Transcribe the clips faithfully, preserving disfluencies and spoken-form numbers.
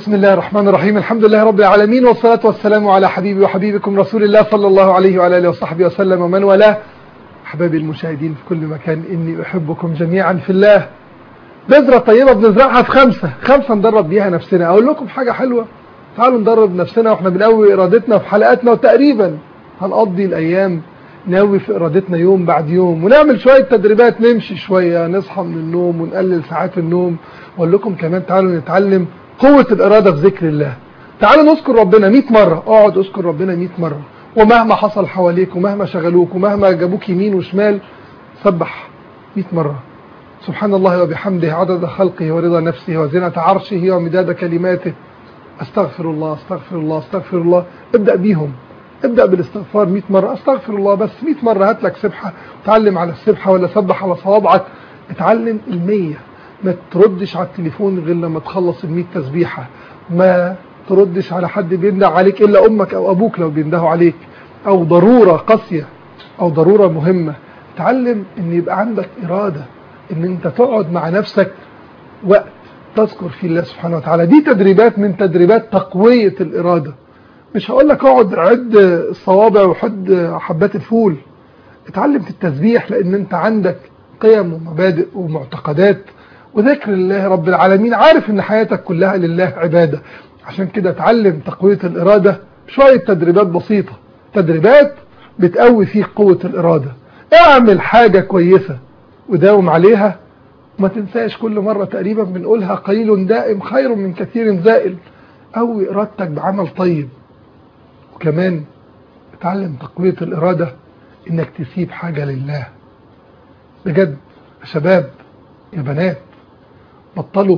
بسم الله الرحمن الرحيم. الحمد لله رب العالمين، والصلاة والسلام على حبيبي وحبيبكم رسول الله صلى الله عليه وعلى آله وصحبه وسلم ومن والاه. أحبابي المشاهدين في كل مكان، إني أحبكم جميعا في الله. بذرة طيبة بنزرعها في خمسة خمسة ندرب بيها نفسنا. أقول لكم حاجة حلوة، تعالوا ندرب نفسنا وإحنا بنقوي إرادتنا في حلقاتنا، وتقريبا هنقضي الأيام نقوي في إرادتنا يوم بعد يوم، ونعمل شوية تدريبات، نمشي شوية، نصحى من النوم ونقلل ساعات النوم. وأقول لكم كمان تعالوا نتعلم قوة الإرادة في ذكر الله. تعالوا نذكر ربنا مئة مرة، اقعد اذكر ربنا مئة مرة، ومهما حصل حواليك ومهما شغلوك ومهما جابوك يمين وشمال، سبح مئة مرة. سبحان الله وبحمده عدد خلقه ورضا نفسه وزنة عرشه ومداد كلماته. استغفر الله استغفر الله استغفر الله. ابدأ بيهم، ابدأ بالاستغفار مئة مرة. استغفر الله بس مئة مرة. هات لك سبحة، اتعلم على السبحة ولا سبح على صوابعك. اتعلم المية. ما تردش على التليفون غير لما تخلص المئة تسبيحة. ما تردش على حد بينده عليك إلا أمك أو أبوك لو بيندهوا عليك، أو ضرورة قاسية أو ضرورة مهمة. تعلم إن يبقى عندك إرادة، إن أنت تقعد مع نفسك وقت تذكر فيه الله سبحانه وتعالى. دي تدريبات من تدريبات تقوية الإرادة. مش هقول لك اقعد عد الصوابع وحد حبات الفول. اتعلم في التسبيح، لأن أنت عندك قيم ومبادئ ومعتقدات، وذكر الله رب العالمين. عارف ان حياتك كلها لله عبادة، عشان كده اتعلم تقوية الإرادة بشوية تدريبات بسيطة، تدريبات بتقوي فيك قوة الإرادة. اعمل حاجة كويسة وداوم عليها، وما تنساش كل مرة تقريبا بنقولها، قليل دائم خير من كثير زائل. قوي إرادتك بعمل طيب. وكمان اتعلم تقوية الإرادة انك تسيب حاجة لله. بجد يا شباب يا بنات، بطلوا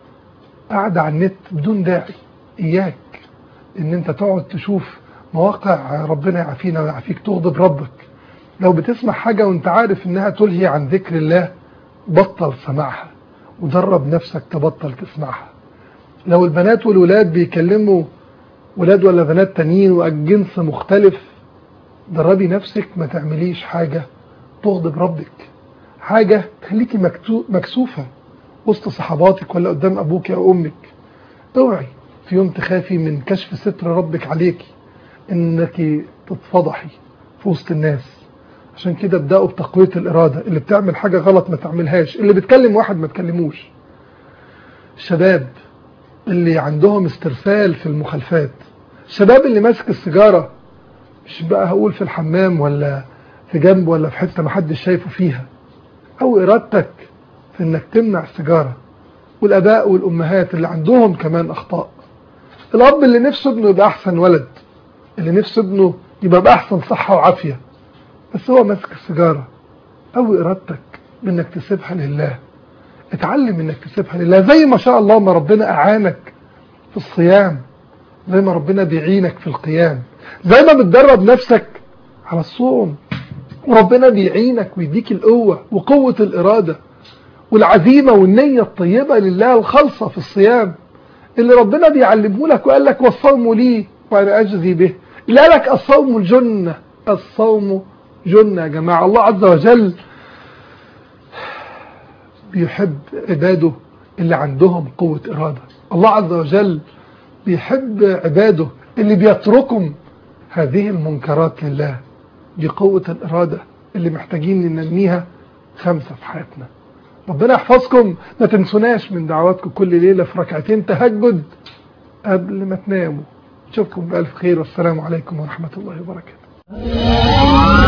قاعدة على النت بدون داعي. إياك إن أنت تقعد تشوف مواقع ربنا يعافينا ويعافيك تغضب ربك. لو بتسمع حاجة وأنت عارف إنها تلهي عن ذكر الله، بطل سماعها ودرب نفسك تبطل تسمعها. لو البنات والولاد بيكلموا ولاد ولا بنات تانيين والجنس مختلف، دربي نفسك ما تعمليش حاجة تغضب ربك، حاجة تخليكي مكسوفة وسط صحباتك ولا قدام أبوك أو أمك. اوعي في يوم تخافي من كشف ستر ربك عليك، إنك تتفضحي في وسط الناس. عشان كده ابدأوا بتقوية الإرادة. اللي بتعمل حاجة غلط ما تعملهاش، اللي بتكلم واحد ما تكلموش. الشباب اللي عندهم استرسال في المخالفات، الشباب اللي ماسك السيجارة، مش بقى هقول في الحمام ولا في جنب ولا في حتة محدش شايفه فيها، أو إرادتك في انك تمنع السيجارة. والاباء والامهات اللي عندهم كمان اخطاء. الاب اللي نفسه ابنه يبقى احسن ولد، اللي نفسه ابنه يبقى باحسن صحة وعافية، بس هو ماسك السيجارة. او ارادتك بانك تسيبها لله. اتعلم انك تسيبها لله، زي ما شاء الله ما ربنا اعانك في الصيام، زي ما ربنا بيعينك في القيام، زي ما بتدرب نفسك على الصوم وربنا بيعينك ويديك القوة وقوة الإرادة والعزيمة والنية الطيبة لله الخالصة في الصيام، اللي ربنا بيعلمه لك وقال لك والصوم لي وأنا أجزي به. لا لك الصوم الجنة، الصوم جنة. يا جماعة الله عز وجل بيحب عباده اللي عندهم قوة إرادة. الله عز وجل بيحب عباده اللي بيتركم هذه المنكرات لله. دي قوة الإرادة اللي محتاجين ننميها خمسة في حياتنا. ربنا يحفظكم. ما تنسوناش من دعواتكم كل ليلة في ركعتين تهجد قبل ما تناموا. نشوفكم بألف خير، والسلام عليكم ورحمة الله وبركاته.